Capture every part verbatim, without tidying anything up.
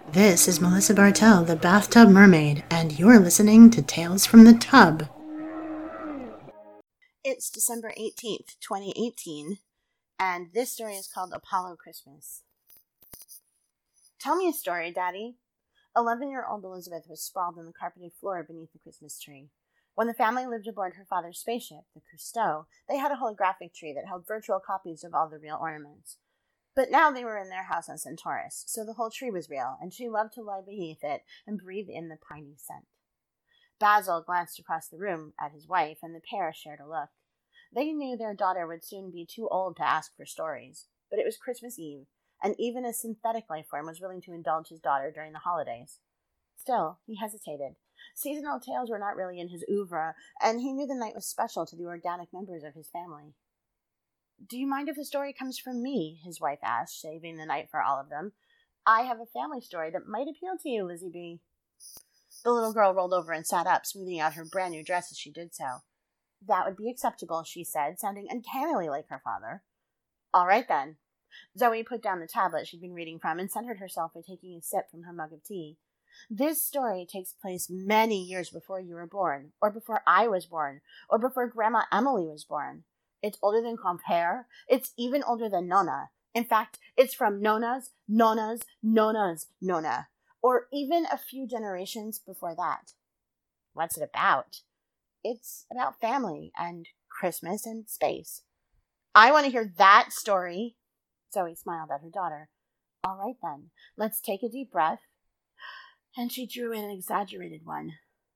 This is Melissa Bartell, the Bathtub Mermaid, and you're listening to Tales from the Tub. It's December eighteenth, twenty eighteen, and this story is called Apollo Christmas. Tell me a story, Daddy. Eleven-year-old Elizabeth was sprawled on the carpeted floor beneath the Christmas tree. When the family lived aboard her father's spaceship, the Cousteau, they had a holographic tree that held virtual copies of all the real ornaments. But now they were in their house on Centaurus, so the whole tree was real, and she loved to lie beneath it and breathe in the piney scent. Basil glanced across the room at his wife, and the pair shared a look. They knew their daughter would soon be too old to ask for stories, but it was Christmas Eve, and even a synthetic life form was willing to indulge his daughter during the holidays. Still, he hesitated. Seasonal tales were not really in his oeuvre, and he knew the night was special to the organic members of his family. "Do you mind if the story comes from me?" his wife asked, saving the night for all of them. "I have a family story that might appeal to you, Lizzie B." The little girl rolled over and sat up, smoothing out her brand new dress as she did so. "That would be acceptable," she said, sounding uncannily like her father. "All right, then." Zoe put down the tablet she'd been reading from and centered herself by taking a sip from her mug of tea. "This story takes place many years before you were born, or before I was born, or before Grandma Emily was born. It's older than Compere. It's even older than Nona. In fact, it's from Nona's, Nona's, Nona's Nona, or even a few generations before that." "What's it about?" "It's about family and Christmas and space." "I want to hear that story." Zoe smiled at her daughter. "All right, then. Let's take a deep breath." And she drew in an exaggerated one.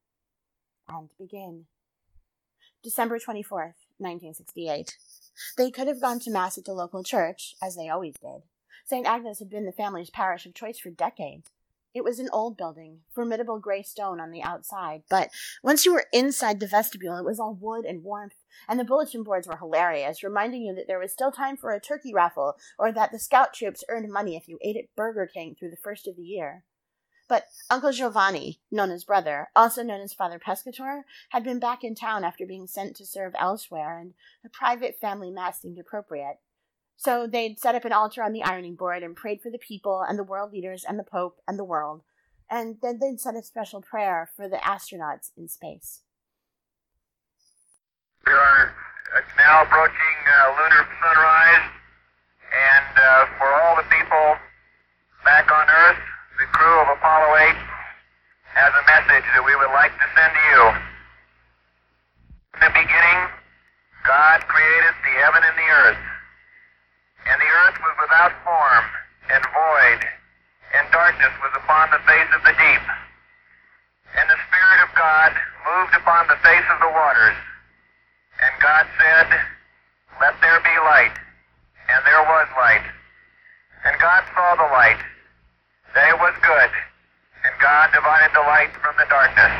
And begin. December twenty-fourth, nineteen sixty-eight. They could have gone to Mass at the local church, as they always did. Saint Agnes had been the family's parish of choice for decades. It was an old building, formidable gray stone on the outside, but once you were inside the vestibule, it was all wood and warmth, and the bulletin boards were hilarious, reminding you that there was still time for a turkey raffle, or that the scout troops earned money if you ate at Burger King through the first of the year. But Uncle Giovanni, Nona's brother, also known as Father Pescator, had been back in town after being sent to serve elsewhere, and a private family mass seemed appropriate. So they'd set up an altar on the ironing board and prayed for the people and the world leaders and the Pope and the world, and then they'd said a special prayer for the astronauts in space. We are now approaching uh, lunar sunrise, and uh, for all the people back on Earth, the crew of Apollo eight has a message that we would like to send to you. In the beginning, God created the heaven and the earth. And the earth was without form and void, and darkness was upon the face of the deep. And the Spirit of God moved upon the face of the waters. And God said, "Let there be light." And there was light. And God saw the light. That it was good, and God divided the light from the darkness.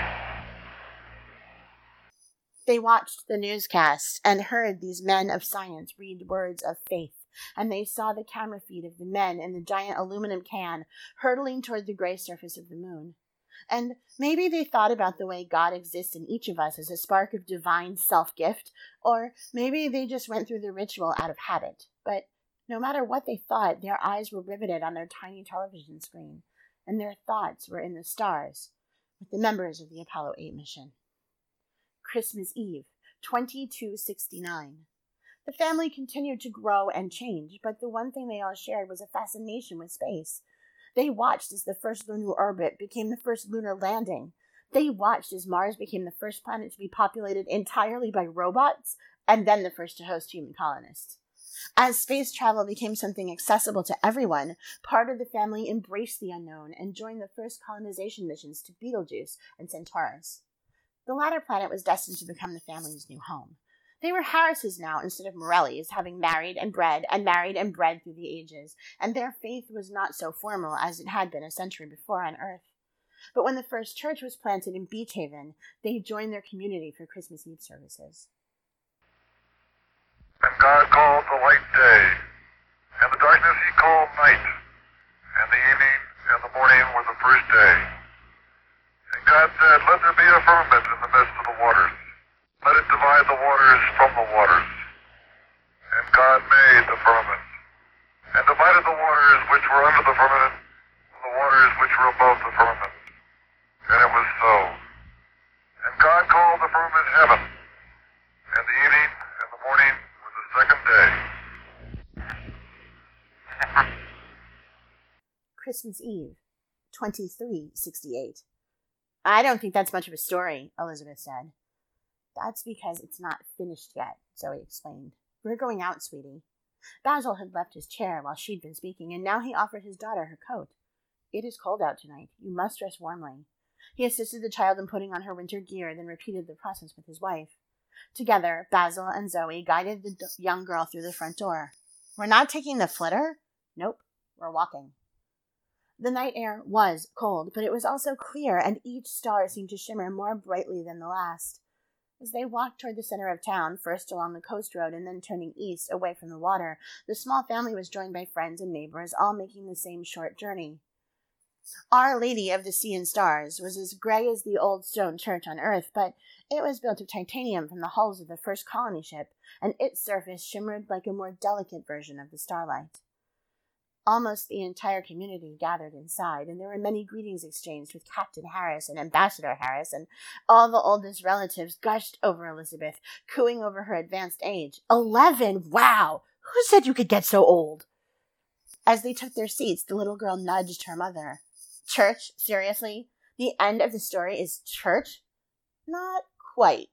They watched the newscast and heard these men of science read words of faith, and they saw the camera feed of the men in the giant aluminum can hurtling toward the gray surface of the moon. And maybe they thought about the way God exists in each of us as a spark of divine self-gift, or maybe they just went through the ritual out of habit. But no matter what they thought, their eyes were riveted on their tiny television screen, and their thoughts were in the stars with the members of the Apollo eight mission. Christmas Eve, twenty-two sixty-nine. The family continued to grow and change, but the one thing they all shared was a fascination with space. They watched as the first lunar orbit became the first lunar landing. They watched as Mars became the first planet to be populated entirely by robots, and then the first to host human colonists. As space travel became something accessible to everyone, part of the family embraced the unknown and joined the first colonization missions to Betelgeuse and Centaurus. The latter planet was destined to become the family's new home. They were Harrises now instead of Morellis, having married and bred and married and bred through the ages, and their faith was not so formal as it had been a century before on Earth. But when the first church was planted in Beach Haven, they joined their community for Christmas Eve services. And God called the light day, and the darkness he called night, and the evening and the morning were the first day. And God said, "Let there be a firmament in the midst of the waters. Let it divide the waters from the waters." And God made the firmament, and divided the waters which were under the firmament from the waters which were both the firmament. And it was so. And God called the firmament heaven, and the evening and the morning was the second day. Christmas Eve, twenty-three sixty-eight. I don't think that's much of a story, Elizabeth said. That's because it's not finished yet, Zoe explained. We're going out, sweetie. Basil had left his chair while she'd been speaking, and now he offered his daughter her coat. It is cold out tonight. You must dress warmly. He assisted the child in putting on her winter gear, then repeated the process with his wife. Together, Basil and Zoe guided the d- young girl through the front door. We're not taking the flitter? Nope, we're walking. The night air was cold, but it was also clear, and each star seemed to shimmer more brightly than the last. As they walked toward the center of town, first along the coast road and then turning east away from the water, the small family was joined by friends and neighbors, all making the same short journey. Our Lady of the Sea and Stars was as gray as the old stone church on Earth, but it was built of titanium from the hulls of the first colony ship, and its surface shimmered like a more delicate version of the starlight. Almost the entire community gathered inside, and there were many greetings exchanged with Captain Harris and Ambassador Harris, and all the oldest relatives gushed over Elizabeth, cooing over her advanced age. Eleven! Wow! Who said you could get so old? As they took their seats, the little girl nudged her mother. Church? Seriously? The end of the story is church? Not quite.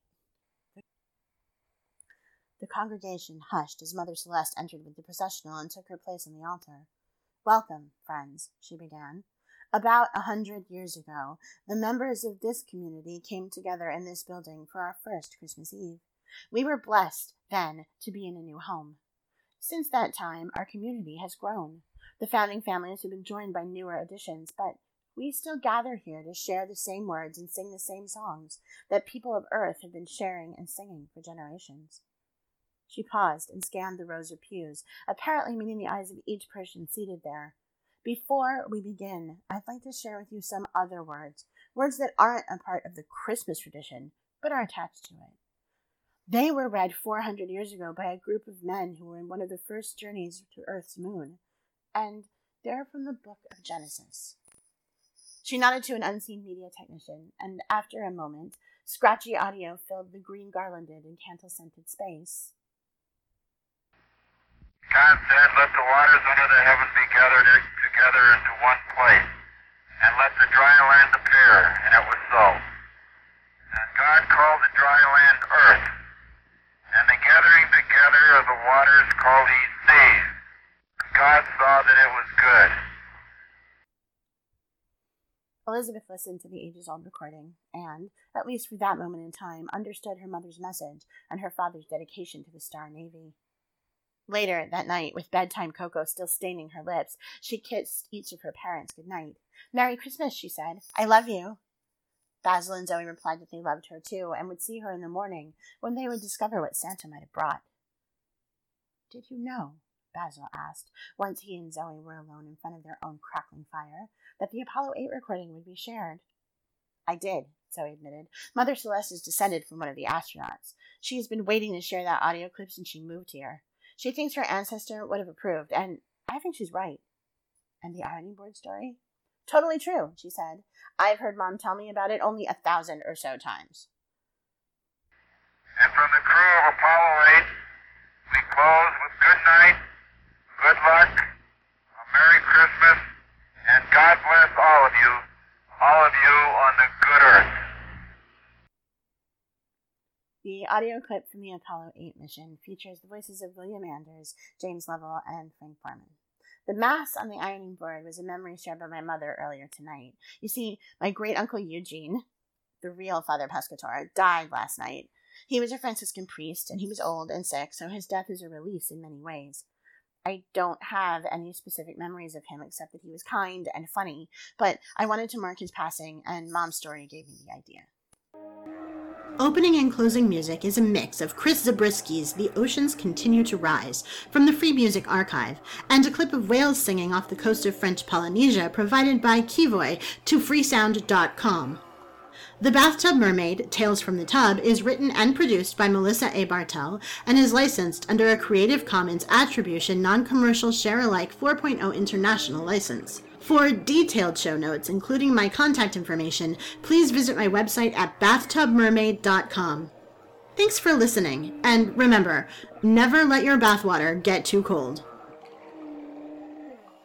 The congregation hushed as Mother Celeste entered with the processional and took her place on the altar. Welcome, friends, she began. About a hundred years ago, the members of this community came together in this building for our first Christmas Eve. We were blessed, then, to be in a new home. Since that time, our community has grown. The founding families have been joined by newer additions, but we still gather here to share the same words and sing the same songs that people of Earth have been sharing and singing for generations. She paused and scanned the rows of pews, apparently meeting the eyes of each person seated there. Before we begin, I'd like to share with you some other words, words that aren't a part of the Christmas tradition, but are attached to it. They were read four hundred years ago by a group of men who were in one of the first journeys to Earth's moon, and they're from the book of Genesis. She nodded to an unseen media technician, and after a moment, scratchy audio filled the green garlanded and candle-scented space. God said, let the waters under the heavens be gathered together into one place, and let the dry land appear, and it was so. And God called the dry land earth, and the gathering together of the waters called he seas. God saw that it was good. Elizabeth listened to the ages-old recording, and, at least for that moment in time, understood her mother's message and her father's dedication to the Star Navy. Later that night, with bedtime cocoa still staining her lips, she kissed each of her parents good night. Merry Christmas, she said. I love you. Basil and Zoe replied that they loved her too, and would see her in the morning, when they would discover what Santa might have brought. Did you know, Basil asked, once he and Zoe were alone in front of their own crackling fire, that the Apollo eight recording would be shared? I did, Zoe admitted. Mother Celeste is descended from one of the astronauts. She has been waiting to share that audio clip since she moved here. She thinks her ancestor would have approved, and I think she's right. And the ironing board story? Totally true, she said. I've heard Mom tell me about it only a thousand or so times. And from the crew of Apollo eight, we close with good night, good luck, a Merry Christmas, and God bless all of you, all of you on the good earth. The audio clip from the Apollo eight mission features the voices of William Anders, James Lovell, and Frank Borman. The mass on the ironing board was a memory shared by my mother earlier tonight. You see, my great-uncle Eugene, the real Father Pescatore, died last night. He was a Franciscan priest, and he was old and sick, so his death is a release in many ways. I don't have any specific memories of him except that he was kind and funny, but I wanted to mark his passing, and Mom's story gave me the idea. Opening and closing music is a mix of Chris Zabrisky's The Oceans Continue to Rise from the Free Music Archive, and a clip of whales singing off the coast of French Polynesia provided by Kivoy to freesound dot com. The Bathtub Mermaid, Tales from the Tub, is written and produced by Melissa A. Bartel and is licensed under a Creative Commons Attribution Non-Commercial Share-alike four point oh International License. For detailed show notes, including my contact information, please visit my website at bathtub mermaid dot com. Thanks for listening, and remember, never let your bathwater get too cold.